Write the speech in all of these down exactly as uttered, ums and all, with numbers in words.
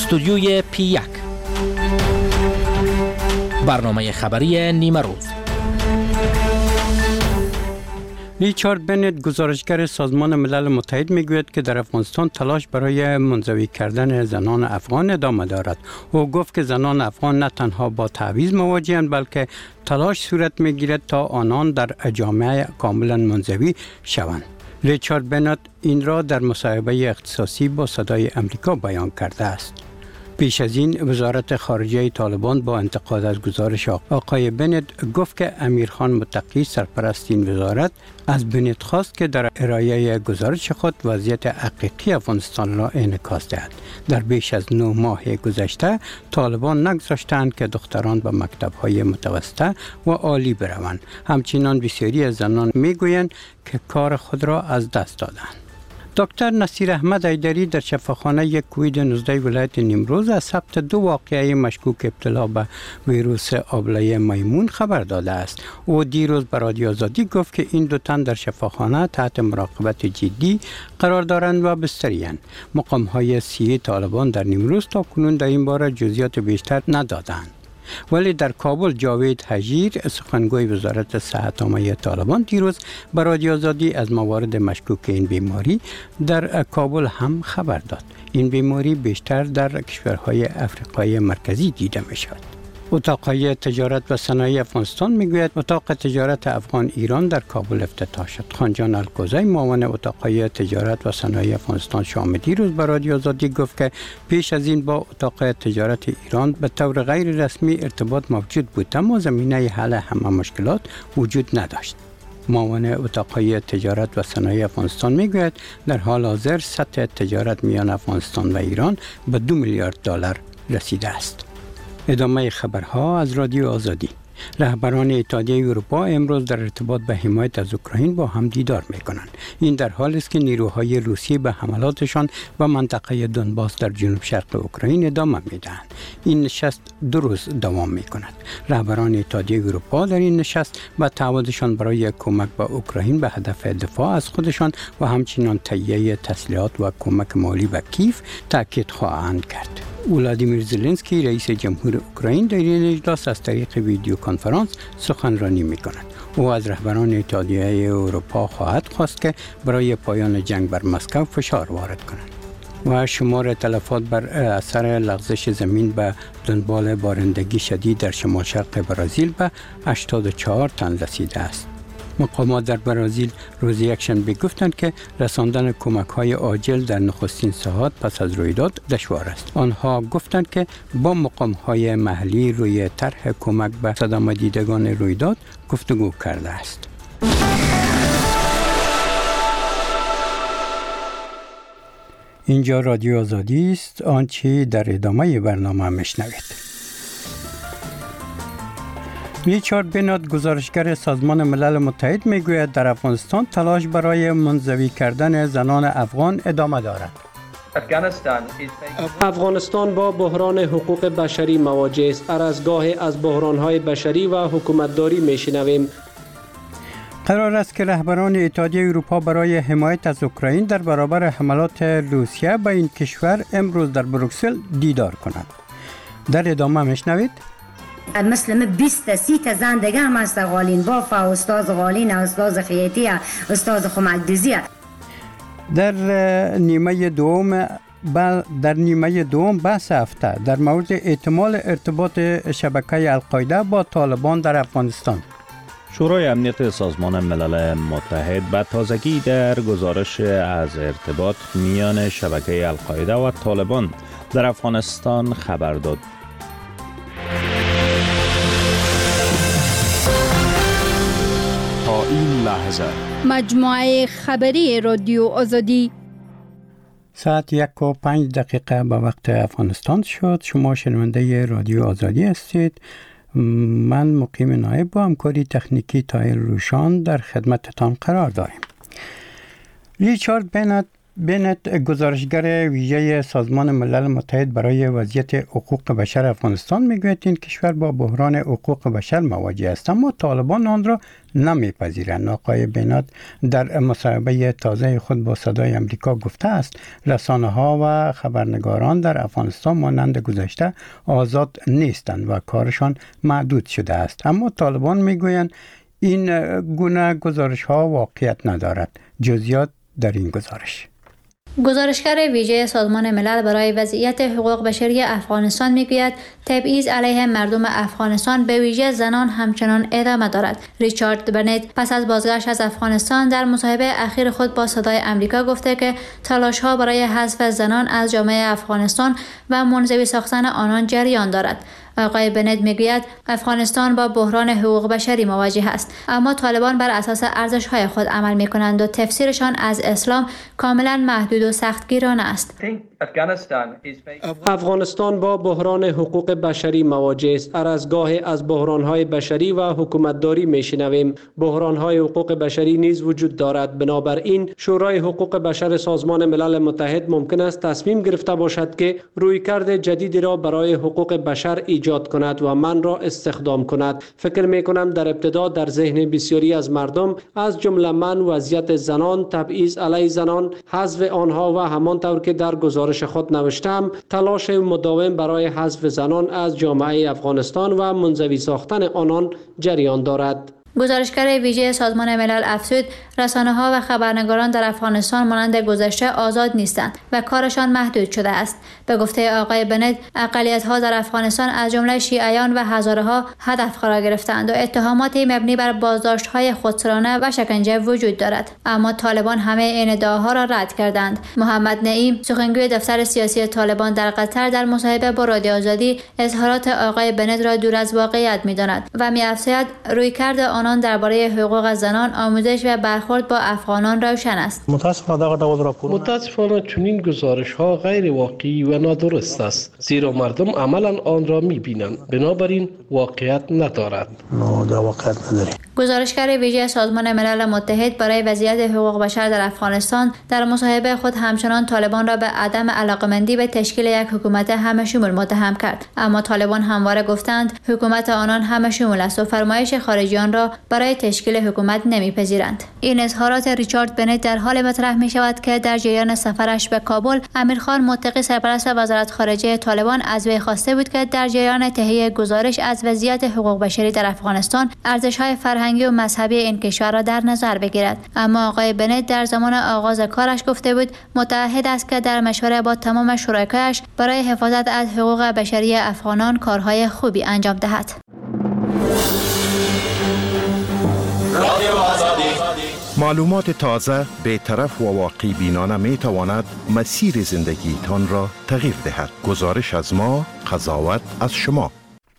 استودیوی پی یک، برنامه خبری نیمه روز. ریچارد بنت، گزارشگر سازمان ملل متحد، میگوید که در افغانستان تلاش برای منزوی کردن زنان افغان ادامه دارد. او گفت که زنان افغان نه تنها با تعویض مواجهند، بلکه تلاش صورت میگیرد تا آنان در جامعه کاملا منزوی شوند. ریچارد بنت این را در مصاحبه اختصاصی با صدای امریکا بیان کرده است. پیش از این وزارت خارجه طالبان با انتقاد از گزارش آقای بنت گفت که امیرخان متقی، سرپرست این وزارت، از بنت خواست که در ارائه گزارش خود وضعیت حقیقی افغانستان را انعکاس دهد. در بیش از نه ماه گذشته طالبان نگذاشتند که دختران به مکتب‌های متوسطه و عالی بروند. همچنین بسیاری از زنان میگویند که کار خود را از دست دادند. دکتر نصیر احمد حیدری در شفاخانه یک کووید نوزده ولایت نیمروز از ثبت دو واقعه مشکوک ابتلا به ویروس آبله میمون خبر داده است. او دیروز به رادیو آزادی گفت که این دو تن در شفاخانه تحت مراقبت جدی قرار دارند و بستری‌اند. مقام‌های صحی طالبان در نیمروز تا کنون در این باره جزئیات بیشتر ندادند. ولی در کابل جاوید حجیر، سخنگوی وزارت صحت عامه طالبان، دیروز به رادیو آزادی از موارد مشکوک این بیماری در کابل هم خبر داد. این بیماری بیشتر در کشورهای افریقای مرکزی دیده می شود. اتاقهای تجارت و صنایع افغانستان میگوید اتاق تجارت افغان ایران در کابل افتتاح شد. خانجان الکوزی، معاون اتاقهای تجارت و صنایع افغانستان شام، دیروز به رادیو آزادی گفت که پیش از این با اتاق تجارت ایران به طور غیر رسمی ارتباط موجود بود، اما زمینه حل همه مشکلات وجود نداشت. معاون اتاقهای تجارت و صنایع افغانستان میگوید در حال حاضر سطح تجارت میان افغانستان و ایران به دو میلیارد دلار رسیده است. ادامه خبرها از رادیو آزادی. رهبران اتحادیه اروپا امروز در ارتباط به حمایت از اوکراین با هم دیدار می‌کنند. این در حالی است که نیروهای روسی به حملاتشان و منطقه دونباس در جنوب شرق اوکراین ادامه می‌دهند. این نشست دو روز دوام می‌کند. رهبران اتحادیه اروپا در این نشست به تعهدشان برای کمک به اوکراین به هدف دفاع از خودشان و همچنین تهیه تسلیحات و کمک مالی به کیف تاکید خواهند کرد. ولادیمیر زلنسکی، رئیس جمهور اوکراین، در این اجلاس از طریق ویدیو کنفرانس سخنرانی می‌کند. او از رهبران اتحادیه اروپا خواهد خواست که برای پایان جنگ بر مسکو فشار وارد کنند. و شمار تلفات بر اثر لغزش زمین به دنبال بارندگی شدید در شمال شرق برزیل به هشتاد و چهار تن رسیده است. مقامات در برزیل روز یکشنبه گفتند که رساندن کمک‌های عاجل در نخستین ساعات پس از رویداد دشوار است. آنها گفتند که با مقام‌های محلی روی طرح کمک به صدمه دیدگان رویداد گفتگو کرده است. اینجا رادیو آزادی است. آنچه در ادامه برنامه میشنوید. ریچارد بنت، گزارشگر سازمان ملل متحد، میگوید در افغانستان تلاش برای منزوی کردن زنان افغان ادامه دارد. افغانستان با بحران حقوق بشری مواجه است. هر از گاهی از بحران‌های بشری و حکومتداری میشنویم. قرار است که رهبران اتحادیه اروپا برای حمایت از اوکراین در برابر حملات روسیه به این کشور امروز در بروکسل دیدار کنند. در ادامه میشنوید. مثل من بیست تا سی تا زن دیگه هم هست. غالین بافا، استاد غالین، استاد خیاطی، استاد خمکدوزی. در نیمه دوم در نیمه دوم بحث هفته در مورد احتمال ارتباط شبکه القاعده با طالبان در افغانستان. شورای امنیت سازمان ملل متحد به تازگی در گزارش از ارتباط میان شبکه القاعده و طالبان در افغانستان خبر داد. تا این لحظه مجموعه خبری رادیو آزادی. ساعت یک و پنج دقیقه به وقت افغانستان شد. شما شنونده رادیو آزادی هستید. من مقیم نایب با همکاری تکنیکی طاهر روشان در خدمتتان قرار داریم. ریچارد بنت، بنت گزارشگر ویژه سازمان ملل متحد برای وضعیت حقوق بشر افغانستان میگوید این کشور با بحران حقوق بشر مواجه است، اما طالبان آن را نمیپذیرند. آقای بنت در مصاحبه تازه خود با صدای امریکا گفته است رسانه ها و خبرنگاران در افغانستان مانند گذشته آزاد نیستند و کارشان محدود شده است، اما طالبان میگویند این گونه گزارش ها واقعیت ندارد. جزئیات در این گزارش. گزارشگر ویژه سازمان ملل برای وضعیت حقوق بشری افغانستان میگوید تبعیض علیه مردم افغانستان به ویژه زنان همچنان ادامه دارد. ریچارد بنت پس از بازگشت از افغانستان در مصاحبه اخیر خود با صدای امریکا گفته که تلاش‌ها برای حذف زنان از جامعه افغانستان و منزوی ساختن آنان جریان دارد. آقای بنت میگوید افغانستان با بحران حقوق بشری مواجه است، اما طالبان بر اساس ارزش‌های خود عمل می‌کنند و تفسیرشان از اسلام کاملا محدود و سختگیرانه است. افغانستان با بحران حقوق بشری مواجه است. هر از گاهی از بحران‌های بشری و حکومتداری می‌شنویم. بحران‌های حقوق بشری نیز وجود دارد. بنابراین شورای حقوق بشر سازمان ملل متحد ممکن است تصمیم گرفته باشد که رویکرد جدیدی را برای حقوق بشر ایجاد کند و من را استخدام کند. فکر می‌کنم در ابتدا در ذهن بسیاری از مردم از جمله من وضعیت زنان، تبعیض علیه زنان، حذف آنها و همانطور که در گزارش خود نوشتم تلاش مداوم برای حذف زنان از جامعه افغانستان و منزوی ساختن آنان جریان دارد. گزارشگر ویژه سازمان ملل افزود رسانه‌ها و خبرنگاران در افغانستان مانند گذشته آزاد نیستند و کارشان محدود شده است. به گفته آقای بنت اقلیت‌ها در افغانستان از جمله شیعیان و هزاره‌ها هدف قرار گرفتند و اتهاماتی مبنی بر بازداشت‌های خودسرانه و شکنجه وجود دارد، اما طالبان همه این ادعاها را رد کردند. محمد نعیم سخنگوی دفتر سیاسی طالبان در قطر در مصاحبه با رادیو آزادی اظهارات آقای بنت را دور از واقعیت می‌داند و می‌افزاید رویکرد آنان درباره حقوق زنان، آموزش و برخورد با افغانان روشن است. متاسفانه چنین گزارش‌ها غیر واقعی و نادرست است، زیرا مردم عملاً آن را می‌بینند، بنابراین واقعیت ندارد. گزارشگر ویژه سازمان ملل متحد برای وضعیت حقوق بشر در افغانستان در مصاحبه خود همچنان طالبان را به عدم علاقمندی به تشکیل یک حکومت همه شمول متهم کرد، اما طالبان همواره گفتند حکومت آنان همه شمول است و فرمایش خارجیان را برای تشکیل حکومت نمیپذیرند. این اظهارات ریچارد بنت در حال مطرح می شود که در جریان سفرش به کابل امیرخان متقی سرپرست وزارت خارجه طالبان از وی خواسته بود که در جریان تهیه گزارش از وضعیت حقوق بشری در افغانستان ارزش‌های فرهنگی و مذهبی این کشور را در نظر بگیرد، اما آقای بنت در زمان آغاز کارش گفته بود متعهد است که در مشوره با تمام شرکایش برای حفاظت از حقوق بشری افغانان کارهای خوبی انجام دهد. معلومات تازه، بی‌طرف و واقعی بینانه می تواند مسیر زندگیتان را تغییر دهد. گزارش از ما، قضاوت از شما.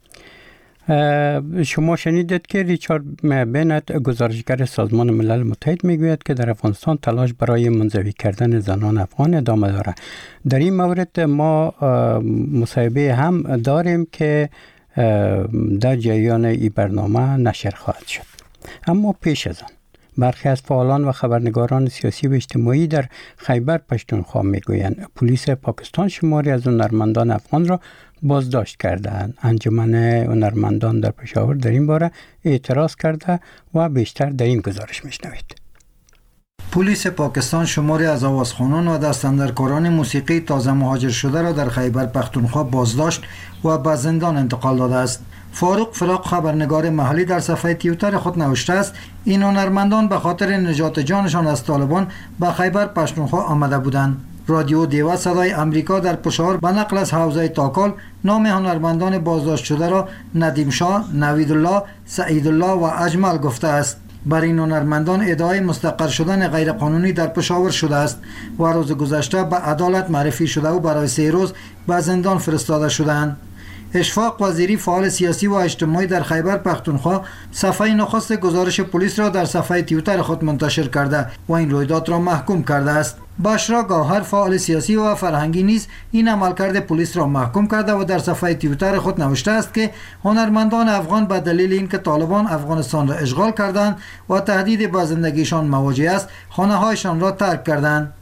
شما شنیدید که ریچارد بنت گزارشگر سازمان ملل متحد میگوید که در افغانستان تلاش برای منزوی کردن زنان افغان ادامه دارد. در این مورد ما مصاحبه هم داریم که در جریان این برنامه نشر خواهد شد. اما پیش از آن برخی از فعالان و خبرنگاران سیاسی و اجتماعی در خیبر پختونخوا میگویند پلیس پاکستان شماری از هنرمندان افغان را بازداشت کردند. انجمن هنرمندان در پشاور در این باره اعتراض کرده و بیشتر در این گزارش میشنوید. پلیس پاکستان شماری از آوازخوانان و دستاندرکاران موسیقی تازه مهاجر شده را در خیبر پختونخوا بازداشت و به زندان انتقال داده است. فاروق فراق خبرنگار محلی در صفحه توییتر خود نوشته است این هنرمندان به خاطر نجات جانشان از طالبان به خیبر پختونخوا آمده بودند. رادیو دیوا صدای امریکا در پشاور به نقل از حوزه تاکال نام هنرمندان بازداشت شده را ندیم شاه، نویدالله، سعیدالله و اجمل گفته است. بر این هنرمندان ادعای مستقر شدن غیرقانونی در پشاور شده است و روز گذشته به عدالت معرفی شده و برای سه روز به زندان فرستاده شدند. اشفاق وزیری فعال سیاسی و اجتماعی در خیبر پختونخوا صفحه نخست گزارش پلیس را در صفحه توییتر خود منتشر کرده و این رویداد را محکوم کرده است. بشرا گوهر فعال سیاسی و فرهنگی نیز این عملکرد پلیس را محکوم کرده و در صفحه توییتر خود نوشته است که هنرمندان افغان به دلیل اینکه طالبان افغانستان را اشغال کردند و تهدید به زندگیشان مواجه است خانه‌هایشان را ترک کردند.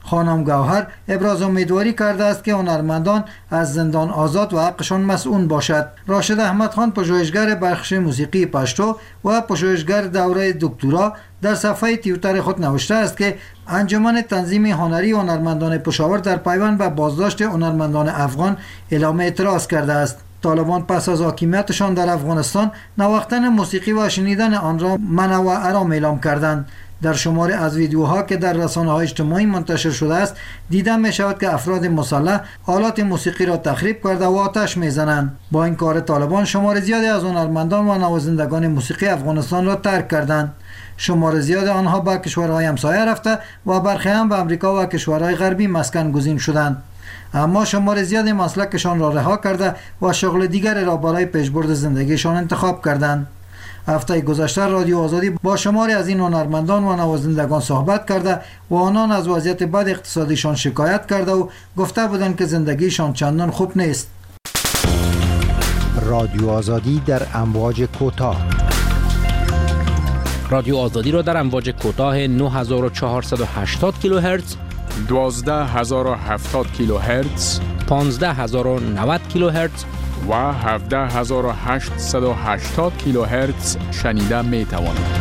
خانم گوهر ابراز امیدواری کرده است که هنرمندان از زندان آزاد و حقشان مسئول باشد. راشد احمد خان، پژوهشگر بخش موسیقی پشتو و پژوهشگر دوره دکترا، در صفحه توییتر خود نوشته است که انجمن تنظیم هنری هنرمندان پشاور در پیوند به بازداشت هنرمندان افغان اعلام اعتراض کرده است. طالبان پس از حاکمیتشان در افغانستان نواختن موسیقی و شنیدن آن را منع و حرام اعلام کردند. در شماری از ویدیوها که در رسانه‌های اجتماعی منتشر شده است دیده می شود که افراد مسلح آلات موسیقی را تخریب کرده و آتش می‌زنند. با این کار طالبان شمار زیادی از هنرمندان و نوازندگان موسیقی افغانستان را ترک کردند. شمار زیاد آنها به کشورهای همسایه رفته و برخی هم به امریکا و کشورهای غربی مسکن گزین شدند. اما شمار زیادی مسلکشان را رها کرده و شغل دیگر را برای پیشبرد زندگیشان انتخاب کردند. هفته گذشته رادیو آزادی با شماری از این هنرمندان و نوازندگان صحبت کرده و آنان از وضعیت بد اقتصادیشان شکایت کرده و گفته بودند که زندگیشان چندان خوب نیست. رادیو آزادی در امواج کوتاه. رادیو آزادی را در امواج کوتاه نه هزار و چهارصد و هشتاد کیلوهرتز، دوازده هزار و هفتاد کیلوهرتز، پانزده هزار و نود کیلوهرتز و هفده هزار و هشتصد و هشتاد کیلوهرتز شنیده می توانید.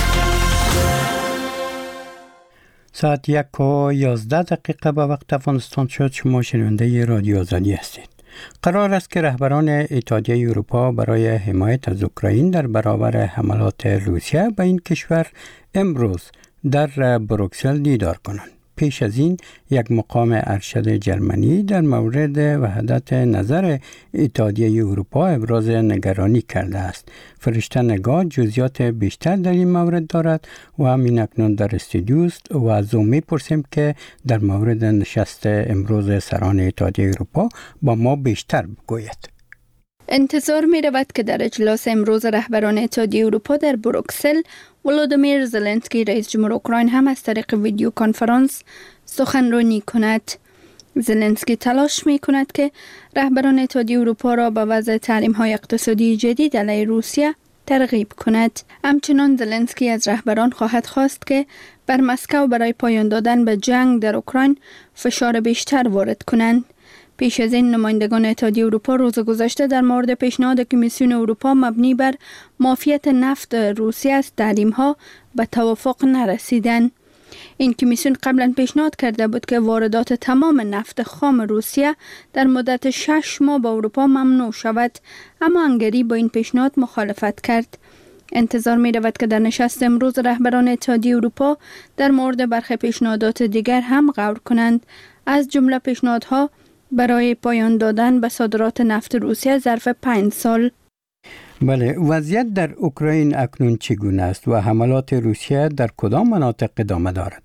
ساعت یک و یازده دقیقه به وقت افغانستان شد. شما شنونده رادیو آزادی هستید. قرار است که رهبران اتحادیه اروپا برای حمایت از اوکراین در برابر حملات روسیه به این کشور امروز در بروکسل دیدار کنند. پیش از این یک مقام ارشد جرمنی در مورد وحدت نظر اتحادیه اروپا ابراز نگرانی کرده است. فرشته نگاه جزئیات بیشتر در این مورد دارد و همین اکنون در استودیو است و از او می‌پرسیم که در مورد نشست امروز سران اتحادیه اروپا با ما بیشتر بگوید. انتظار می رود که در اجلاس امروز رهبران اتحادیه اروپا در بروکسل ولودیمیر زلنسکی رئیس جمهور اوکراین هم از طریق ویدیو کنفرانس سخنرانی کند. زلنسکی تلاش می کند که رهبران اتحادیه اروپا را به وضع تحریم‌های اقتصادی جدید علیه روسیه ترغیب کند. همچنان زلنسکی از رهبران خواهد خواست که بر مسکو برای پایان دادن به جنگ در اوکراین فشار بیشتر وارد کنند. پیش از این نمایندگان اتحادیه اروپا روز گذشته در مورد پیشنهاد کمیسیون اروپا مبنی بر معافیت نفت روسیه از تحریم‌ها به توافق نرسیدند. این کمیسیون قبلا پیشنهاد کرده بود که واردات تمام نفت خام روسیه در مدت شش ماه به اروپا ممنوع شود، اما هنگری با این پیشنهاد مخالفت کرد. انتظار می رود که در نشست امروز رهبران اتحادیه اروپا در مورد برخی پیشنهادات دیگر هم غور کنند، از جمله پیشنهادها برای پایان دادن به صادرات نفت روسیه ظرف پنج سال. بله، وضعیت در اوکراین اکنون چگونه است و حملات روسیه در کدام مناطق ادامه دارد؟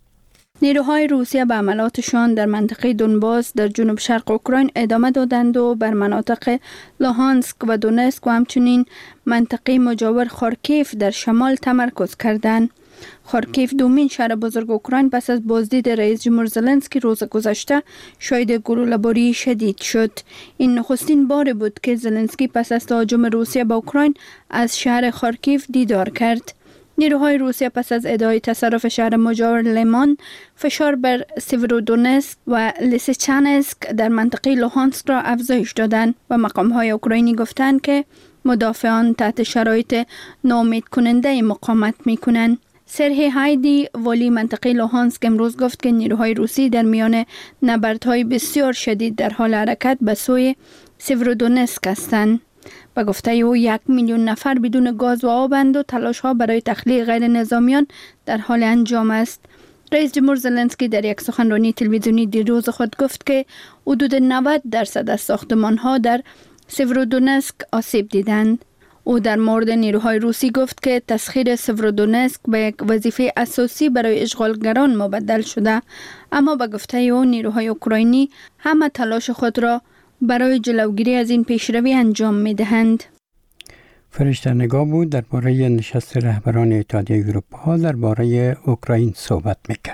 نیروهای روسیه به حملاتشان در منطقه دونباس در جنوب شرق اوکراین ادامه دادند و بر مناطق لوهانسک و دونتسک و همچنین منطقه مجاور خارکیف در شمال تمرکز کردند. خارکیف دومین شهر بزرگ اوکراین پس از بازدید رئیس جمهور زلنسکی روز گذشته شاهد گلوله‌باری شدید شد. این نخستین بار بود که زلنسکی پس از تهاجم روسیه به اوکراین از شهر خارکیف دیدار کرد. نیروهای روسیه پس از ادعای تصرف شهر مجاور لیمان فشار بر سیورودونتسک و لیسیچانسک در منطقه لوهانسک را افزایش دادند و مقام‌های اوکراینی گفتند که مدافعان تحت شرایط ناامید کننده مقاومت می‌کنند. سرهی هایدی والی منطقه لوهانسک امروز گفت که نیروهای روسی در میان نبردهای بسیار شدید در حال حرکت به سوی سیورودونتسک هستند. با گفته او یک میلیون نفر بدون گاز و آبند و تلاش ها برای تخلیه غیر نظامیان در حال انجام است. رئیس جمهور زلنسکی در یک سخنرانی تلویزیونی دیروز خود گفت که حدود نود درصد از ساختمان ها در سیورودونتسک آسیب دیدند. او در مورد نیروهای روسی گفت که تسخیر سیورودونتسک به یک وظیفه اساسی برای اشغالگران مبدل شده، اما با گفته او نیروهای اوکراینی همه تلاش خود را برای جلوگیری از این پیشروی انجام می دهند. فرشته نگاه بود درباره نشست رهبران اتحادیه اروپا درباره اوکراین صحبت میکرد.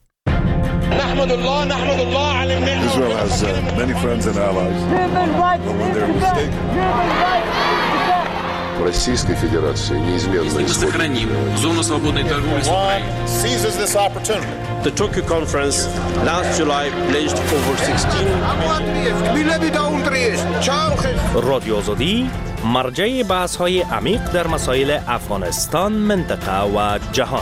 نحمد الله نحمد الله علی النعمة. Israel has uh, many friends and allies. But when they're mistaken. Российской Федерации неизменно мы сохраним зону свободной торговли с Украиной. The Tokyo Conference last July pledged over sixteen. رادیو آزادی مرجع بحث‌های عمیق در مسائل افغانستان، منطقه و جهان.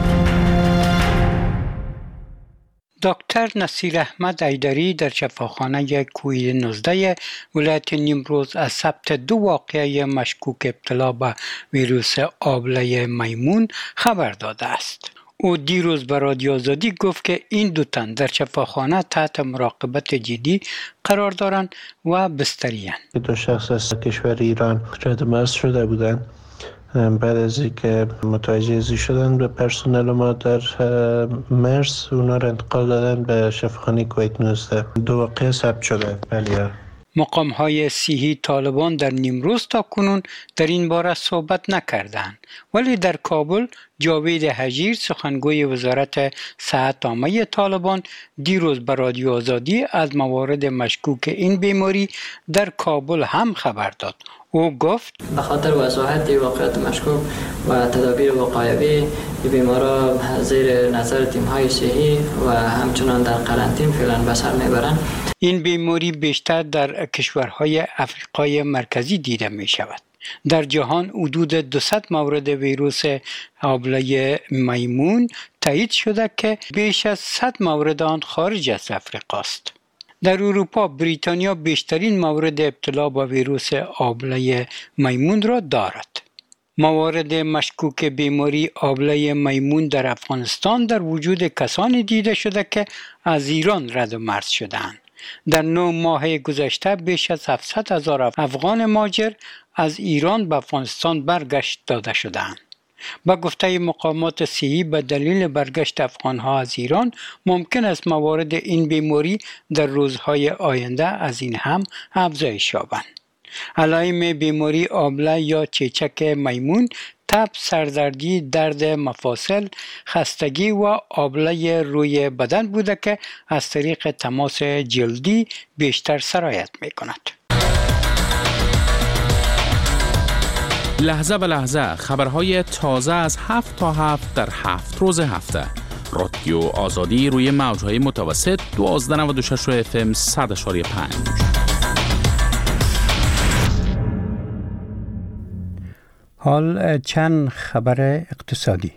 دکتر نصیر احمد ایدری در شفاخانه کوی نوزده ولایت نیمروز از ثبت دو واقعه مشکوک ابتلا به ویروس آبله میمون خبر داده است. او دیروز به رادیو آزادی گفت که این دو تن در شفاخانه تحت مراقبت جدی قرار دارند و بستری‌اند. دو شخص از کشور ایران رد مرز شده بودند. بعد از اینکه متوجه ازی شدن به پرسنل ما در مرز، اونا را انتقال دادن به شفاخانه کویت نوزده. دو واقعه ثبت شده. بله. مقام های صحی طالبان در نیمروز تا کنون در این باره صحبت نکردند، ولی در کابل جاوید هجیر سخنگوی وزارت صحت عامه طالبان دیروز به رادیو آزادی از موارد مشکوک این بیماری در کابل هم خبر داد. او گفت به خاطر وضاحت واقعیت مشکوک و تدابیر وقایوی بیمارا زیر نظر تیم‌های صحی و همچنان در قرنطینه فعلا به سر میبرند. این بیماری بیشتر در کشورهای افریقای مرکزی دیده می شود. در جهان حدود دویست مورد ویروس آبله میمون تایید شده که بیش از صد مورد آن خارج از افریقا است. در اروپا بریتانیا بیشترین مورد ابتلا با ویروس آبله میمون را دارد. موارد مشکوک بیماری آبله میمون در افغانستان در وجود کسانی دیده شده که از ایران رد و مرز شدند. در نه ماه گذشته بیش از هفتصد هزار افغان مهاجر از ایران به افغانستان برگشت داده شدند. با گفته مقامات صحی به دلیل برگشت افغانها از ایران ممکن است موارد این بیماری در روزهای آینده از این هم افزایش یابند. علائم بیماری آبله یا چیچک میمون تب، سردردی، درد مفاصل، خستگی و آبله روی بدن بوده که از طریق تماس جلدی بیشتر سرایت می کند. لحظه به لحظه خبرهای تازه از هفت تا هفت در هفت روز هفته. رادیو آزادی روی موجهای متوسط دوازده نود و شش اف ام صد و پنج. حال چند خبر اقتصادی.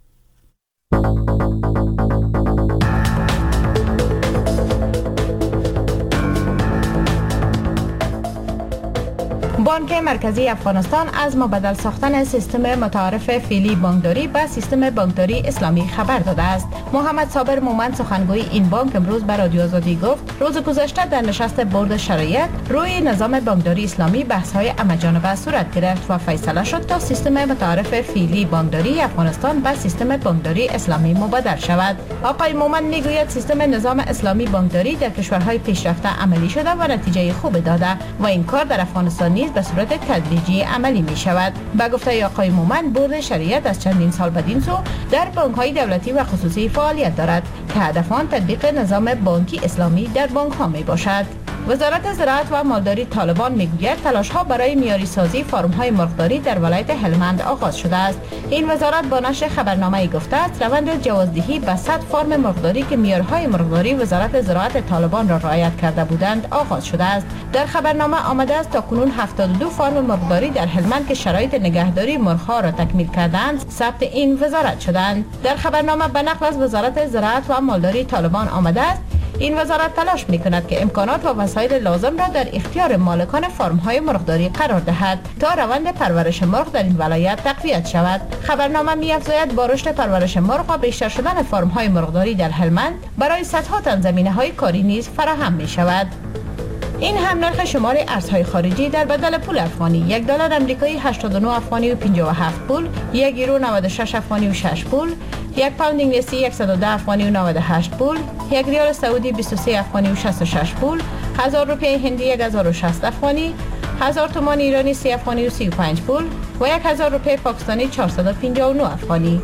بانک مرکزی افغانستان از مبدل ساختن سیستم متعارف فعلی بانکداری به سیستم بانکداری اسلامی خبر داده است. محمد صابر مومند سخنگوی این بانک امروز به رادیو آزادی گفت روز گذشته در نشست بورد شرایط روی نظام بانکداری اسلامی بحث‌های همه‌جانبه صورت گرفت و فیصله شد تا سیستم متعارف فعلی بانکداری افغانستان به سیستم بانکداری اسلامی مبدل شود. آقای مومند میگوید سیستم نظام اسلامی بانکداری در کشورهای پیشرفته عملی شده و نتیجه خوب داده و این کار در افغانستان نیز به صورت تدریجی عملی می شود. به گفته آقای مومند بورد شریعت از چندین سال بدین سو در بانک های دولتی و خصوصی فعالیت دارد که هدف آن تطبیق نظام بانکی اسلامی در بانک ها می باشد. وزارت زراعت و مالداری طالبان میگوید تلاش ها برای معیاری سازی فرم های مرغداری در ولایت هلمند آغاز شده است. این وزارت با نشر خبرنامه گفته است روند جوازدهی به صد فرم مرغداری که معیارهای مرغداری وزارت زراعت طالبان را رعایت کرده بودند آغاز شده است. در خبرنامه آمده است تاکنون هفتاد و دو فرم مرغداری در هلمند که شرایط نگهداری مرغ‌ها را تکمیل کردند ثبت این وزارت شدند. در خبرنامه به نقل از وزارت زراعت و مالداری طالبان آمده است این وزارت تلاش می‌کند که امکانات و وسایل لازم را در اختیار مالکان فرم‌های مرغداری قرار دهد تا روند پرورش مرغ در این ولایت تقویت شود. خبرنامه می‌افزاید با رشد پرورش مرغ و بیشتر شدن فرم‌های مرغداری در هلمند برای صدها تن زمینه‌های کاری نیز فراهم می‌شود. این هم نرخ شمار ارزهای خارجی در بدل پول افغانی: یک دلار آمریکایی هشتاد و نه افغانی و پنجاه و هفت پول، یک یورو نود و شش افغانی و شش پول، یک پوند انگلیسی صد و ده افغانی و نود و هشت پول، یک ریال سعودی بیست و سه افغانی و شصت و شش پول، هزار روپیه هندی هزار و شصت افغانی، هزار تومان ایرانی سه افغانی و سی و پنج پول و یک هزار روپیه پاکستانی چهارصد و پنجاه و نه افغانی.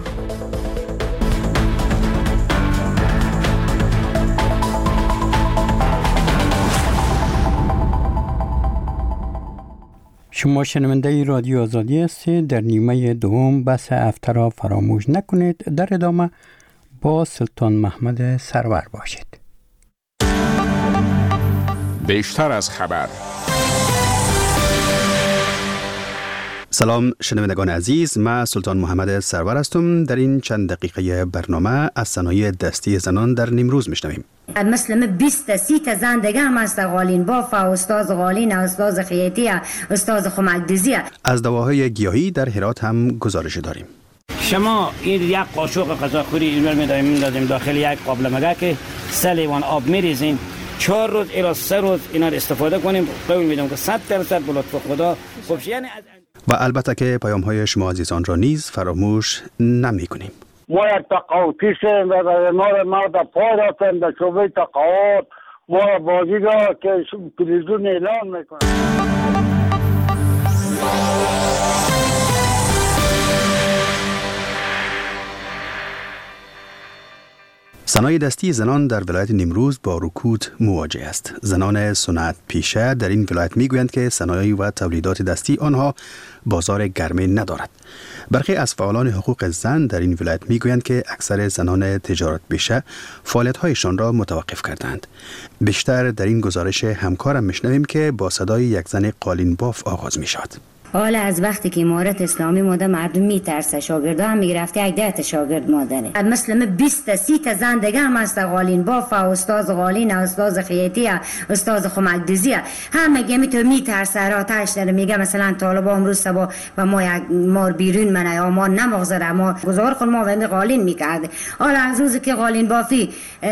شما شنونده رادیو آزادی هستید. در نیمه دوم بحث هفته را فراموش نکنید. در ادامه با سلطان محمد سرور باشید. بیشتر از خبر. سلام شنوندگان عزیز، من سلطان محمد سرور هستم. در این چند دقیقه برنامه از صنایع دستی زنان در نیمروز میشنویم. مثل بیست تا سی تا زن دیگه هم هست، قالین باف، استاد قالین، استاد خیاطی، استاد خمکدوزی. از دواهای گیاهی در هرات هم گزارش داریم. شما این یک قاشق غذاخوری اینور می‌داریم می‌ندازیم داخل یک قابل مگه که سه لیوان آب می‌ریزیم، چهار روز الی سه روز اینا رو استفاده کنیم. قول میدم که صد درصد به لطف خدا خوب. یعنی و البته که پیام های شما عزیزان را نیز فراموش نمی کنیم. ما یک تقاوتی شدیم و ما را ما را پای رفتیم در شعبه تقاوت، ما را بازی را که تلویزیون اعلان میکنیم. صنایع دستی زنان در ولایت نیمروز با رکود مواجه است. زنان صنعت پیشه در این ولایت میگویند که صنایع و تولیدات دستی آنها بازار گرمی ندارد. برخی از فعالان حقوق زن در این ولایت میگویند که اکثر زنان تجارت پیشه فعالیت‌هایشان را متوقف کردند. بیشتر در این گزارش همکارم میشنویم که با صدای یک زن قالین باف آغاز میشود. حالا از وقتی که امارت اسلامی ماده مردم میترسه، شاگردا هم میگرفته یک ده تا شاگرد مادره. مثل بیست تا سی تا زن دیگه هم هست، قالین باف، استاد قالین، استاد خیاطی، استاد خمکدوزی. همه گمی تو میترسه را تاش داره میگه مثلا طالبان امروز صبح و ما یک مار بیرون منه یا ما نمغزره ما گزار خود ما وند قالین میکرده. حالا از روزی که قالین بافی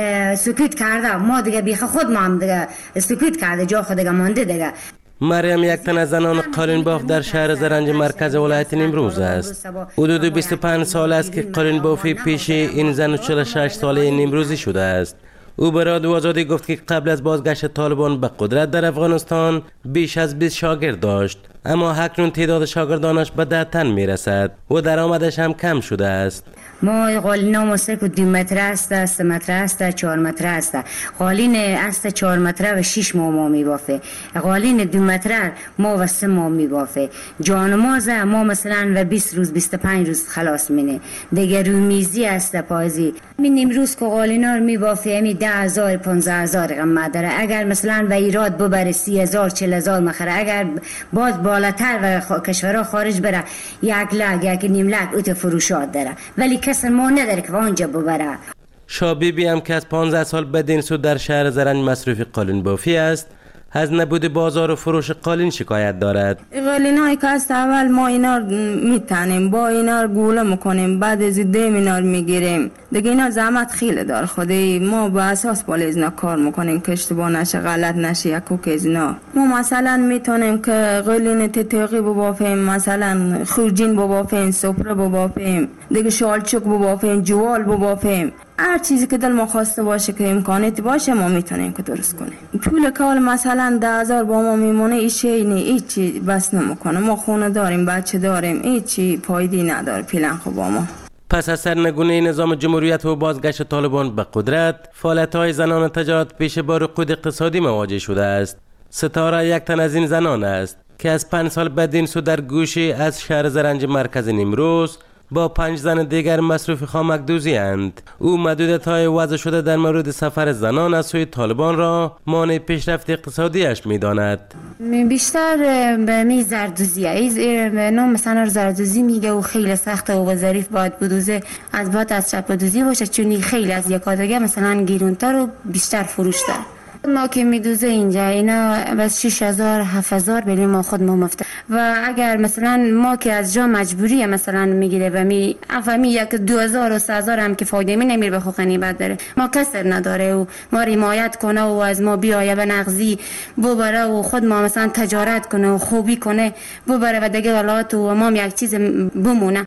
سکوت کرده ما دیگه بیخ خود ما هم دیگه سکوت کرده، جا خود دیگه مانده دیگه. مریم یک تن از زنان قالین باف در شهر زرنج مرکز ولایت نیمروز است. حدود بیست و پنج سال است که قالین بافی پیش این زن چهل و شش ساله نیمروزی شده است. او به رادیو آزادی گفت که قبل از بازگشت طالبان به قدرت در افغانستان بیش از بیست شاگرد داشت، اما اکنون تعداد شاگردانش به ده تن میرسد و درآمدش هم کم شده است. ما قالین ما سه که دو متر است، سه متر است، چهار متر است. قالین است چهار متر و شش ماه ما میبافه. قالین دو متر ما و سه ماه میبافه. جانماز ما مثلا و بیست روز بیست و پنج روز خلاص مینه. دیگه رومیزی است پایزی. من امروز که قالینا رو میبافه امی ده هزار پانزده هزار قیمت داره. اگر مثلا و ایراد ببره سی هزار چهل هزار مخره. اگر باز بالاتر و خ... کشورها خارج بره یک لک یک نیم لک اوت فروشات داره، ولی کسی ما نداره که آنجا ببره. شابی بی هم که از پانزده سال بدین سود در شهر زرنج مصروف قالین بافی است، از نبود بازار و فروش قالین شکایت دارد. قالین هایی که از اول ما اینا میتنیم، با اینا گوله میکنیم، بعد از دیم اینا میگیریم دیگه. اینا زحمت خیلی دار خودی، ما با اساس پالیز اینا کار میکنیم که اشتباه نشه غلط نشه یک کوک از اینا. ما مثلا میتونیم که قالین تتاقی ببافیم، مثلا خورجین ببافیم، سپره ببافیم، دیگه شالچوک ببافیم، جوال ببافیم. هر چیزی که دل ما خواسته باشه که امکانیت باشه ما میتونیم که درست کنیم. پول کال مثلا ده هزار با ما میمونه، ایچی نه ایچی بس نمیکنه. ما خونه داریم، بچه داریم، ایچی پایدی نداره پیلن خوب با ما. پس از سرنگونی نظام جمهوریت و بازگشت طالبان به قدرت، فعالیت‌های زنان تجارت پیشه با رکود اقتصادی مواجه شده است. ستاره یک تن از این زنان است که از پنج سال بدین سو در گوشی از شهر زرنج مرکز نیمروز با پنج زن دیگر مصروف خامکدوزی اند. او محدودیت‌های وضع شده در مورد سفر زنان از سوی طالبان را مانع پیشرفت اقتصادیش می‌داند. بیشتر به می زردوزیه ای نام مثلا زردوزی میگه و خیلی سخته و ظریف باید بدوزه، از باید از چپ بدوزی باشه، چون خیلی از یکا دیگه مثلا گیرونتر و بیشتر فروشتر. ما که میدوزه اینجا اینا بس شش هزار هفت هزار بریم ما خود ما مفته، و اگر مثلا ما که از جا مجبوریه مثلا میگیره و می افهمی یک دو هزار و سه هزار هم که فایده می نمیره به خوخنی بد داره، ما کسر نداره و ما حمایت کنه و از ما بیایه به نغزی ببره و خود ما مثلا تجارت کنه و خوبی کنه ببره و دیگه ولات و ما یک چیز بمونه.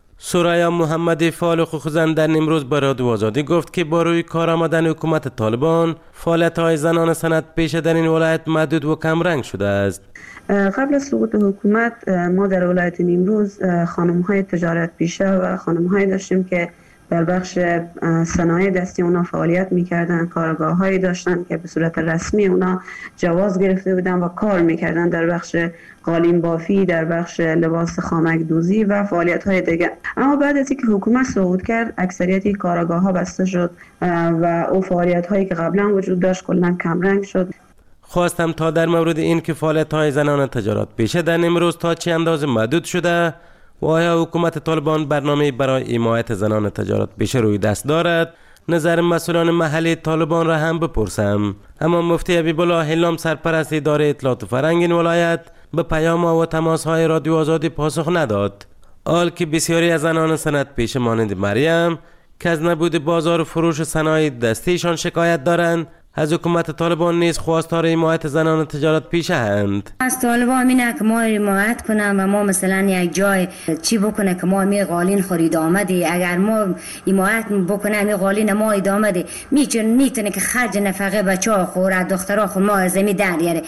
سرایا محمدی فعال حقوق زن در نیمروز به رادیو آزادی گفت که با روی کار آمدن حکومت طالبان فعالیت‌های زنان صنعت پیشه در این ولایت محدود و کم رنگ شده است. قبل از سقوط حکومت ما در ولایت نیمروز خانم‌های تجارت پیشه و خانم‌هایی داشتیم که در بخش صنایع دستی اونا فعالیت میکردن، کارگاه هایی داشتن که به صورت رسمی اونا جواز گرفته بودن و کار میکردن در بخش قالین بافی، در بخش لباس خامک دوزی و فعالیت های دیگه. اما بعد از اینکه حکومت سقوط کرد اکثریت کارگاه ها بسته شد و او فعالیت هایی که قبلا وجود داشت کلا کمرنگ شد. خواستم تا در مورد این که فعالیت های زنان تجارت پیشه در امروز تا چه اندازه محدود شده و آیا حکومت طالبان برنامه برای حمایت زنان تجارت پیشه روی دست دارد، نظر مسئولان محلی طالبان را هم بپرسم. اما مفتی حبیبالله هلام سرپرست اداره اطلاعات و فرهنگ این ولایت به پیام و تماس های رادیو آزادی پاسخ نداد. حال که بسیاری از زنان صنعت پیشه مانند مریم که از نبود بازار فروش صنایع دستیشان شکایت دارند، از حکومت طالبان نیز خواستار حمایت زنان تجارت پیشه هستند. از طالبان اینه که ما حمایت کنم و ما مثلا یک جای چی بکنه که ما می قالین خرید آمده، اگر ما حمایت بکنه می قالین ما ادامه ده میتونه میتونه که خرج نفقه بچه‌ها خوره دخترها خود ما از زمین در بیاره.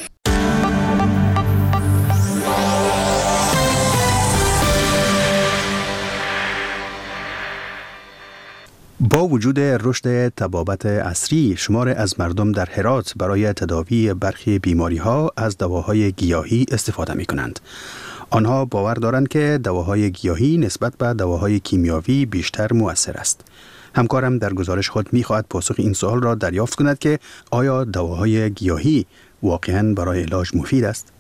با وجود رشد طبابت عصری، شمار از مردم در هرات برای تداوی برخی بیماری‌ها از دواهای گیاهی استفاده می‌کنند. آنها باور دارند که دواهای گیاهی نسبت به دواهای کیمیاوی بیشتر مؤثر است. همکارم در گزارش خود می‌خواهد پاسخ این سوال را دریافت کند که آیا دواهای گیاهی واقعاً برای علاج مفید است؟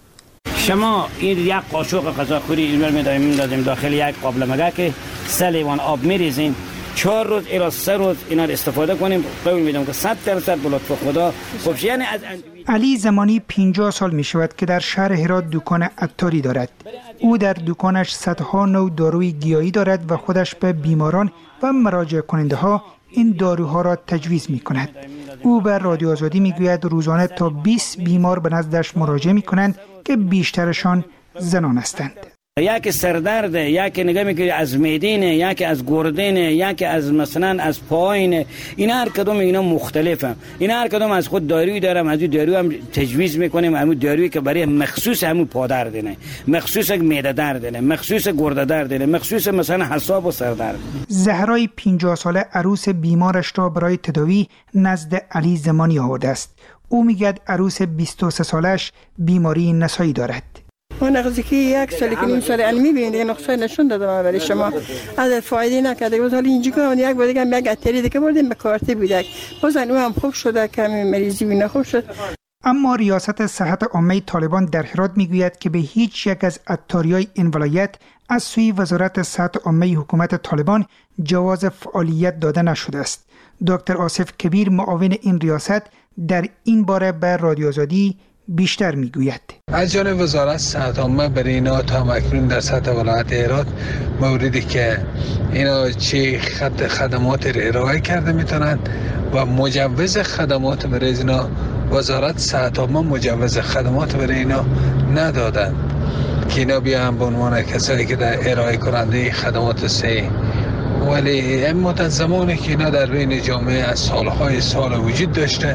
شما این یک قاشق غذاخوری این رو می‌داریم می‌دازیم داخل یک قابل مگه که سه لیوان آب می‌ریزیم، چهار روز الی سه روز اینا رو استفاده کنیم. قول میدم که صد درصد به لطف خدا خوب. یعنی از علی زمانی پنجاه سال می شود که در شهر هرات دکان عطاری دارد. او در دکانش صدها نوع داروی گیاهی دارد و خودش به بیماران و مراجع کننده ها این داروها را تجویز می کند. او به رادیو آزادی می گوید روزانه تا بیست بیمار به نزدش مراجعه می کنند که بیشترشان زنان هستند. یکی سردرد، یکی نگاه میکنی از میدینه، یکی از گردنه، یکی از مثلا از پایینه. اینا هر کدوم اینا مختلفه. اینا هر کدوم از خود دارویی دارم، از این دارو هم تجویز میکنیم، همون دارویی که برای مخصوص همون پادردنه، مخصوص معده دردنه، مخصوص گرده دردنه، مخصوص مثلا حساب و سردرد. زهرای پنجاه ساله عروس بیمارش را برای تداوی نزد علی زمانی آورده است. او میگه عروس بیست و سه سالش بیماری نسایی دارد. ما نقضی یک سالی که نیم سال علمی بینده نقصه نشون دادم برای شما از فایده نکرده. ولی اینجا که یک بار دیگه یک اتری دیگه بردیم به کارت بودک بازن او هم خوب شده، کمی مریضی بینه خوب شد. اما ریاست صحت عامه طالبان در هرات میگوید که به هیچ یک از عطاریای این ولایت از سوی وزارت صحت عامه حکومت طالبان جواز فعالیت داده نشده است. دکتر آصف کبیر معاون این ریاست در این باره به رادیو آزادی بیشتر میگوید. از جانب وزارت صحت عامه برای اینا تا مکنون در سطح ولایت هرات موردی که اینا چه خط خدمات را ارائه کرده میتونند و مجوز خدمات برای اینا وزارت صحت عامه مجوز خدمات برای اینا ندادند که اینا بیان به عنوان کسایی که در ارائه کننده خدمات صحی. ولی این مدت زمانی که اینا در بین جامعه از سالهای سال وجود داشته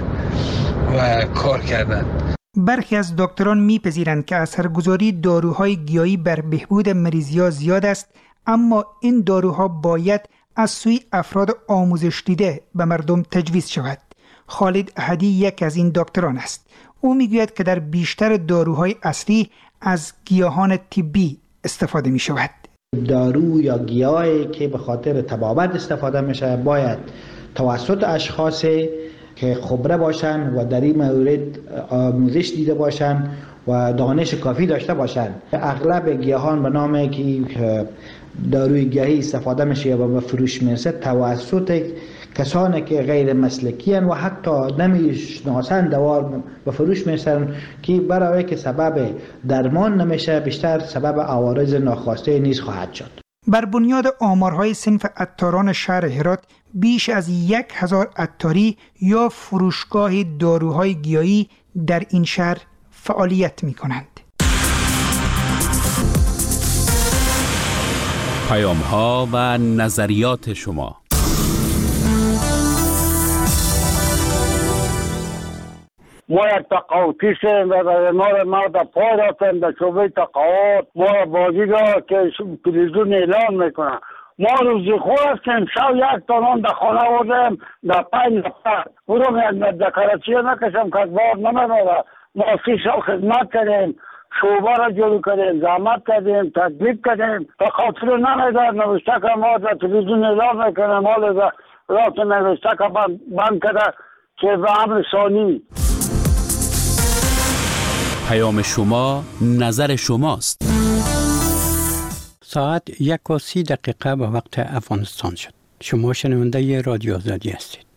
و کار کردند. برخی از دکتران میپذیرند که اثرگذاری داروهای گیاهی بر بهبود مریضی‌ها زیاد است، اما این داروها باید از سوی افراد آموزش دیده به مردم تجویز شود. خالد احدی یک از این دکتران است. او میگوید که در بیشتر داروهای اصلی از گیاهان طبی استفاده می شود. دارو یا گیاهی که به خاطر طبابت استفاده میشه باید توسط اشخاصی که خبره باشن و در این مورد آموزش دیده باشن و دانش کافی داشته باشن. اغلب گیاهان به نام که داروی گیاهی استفاده میشه و به فروش میرسه توسط کسانی که غیر مسلکی هستند و حتی نمیشناسند دوار به فروش میرسن که برای که سبب درمان نمیشه بیشتر سبب عوارض ناخواسته نیز خواهد شد. بر بنیاد آمارهای صنف عطاران شهر هرات بیش از یک هزار عطاری یا فروشگاه داروهای گیاهی در این شهر فعالیت می کنند. پیام ها و نظریات شما. ما یک تقاوتیشیم و ما را ما در پای رفتن در شعبه تقاوت ما را بازی را که تلویزیون اعلان میکنن ما روزی خور هستیم، شب یک تانان در خانه آوردیم در پنج نفر بودم یک دکارچی نکشم که بار نمیداره. ما سی سال خدمت کردیم، شعبه را جلو کردیم، زحمت کردیم، تدبیر کردیم، به خاطر نمیدار نوشته که ما در تلویزیون اعلام میکنیم حال در رات نوشته که بند کرده که به امر ثانی. پیام شما نظر شماست. ساعت یک و سی دقیقه به وقت افغانستان شد. شما شنونده رادیو آزادی هستید.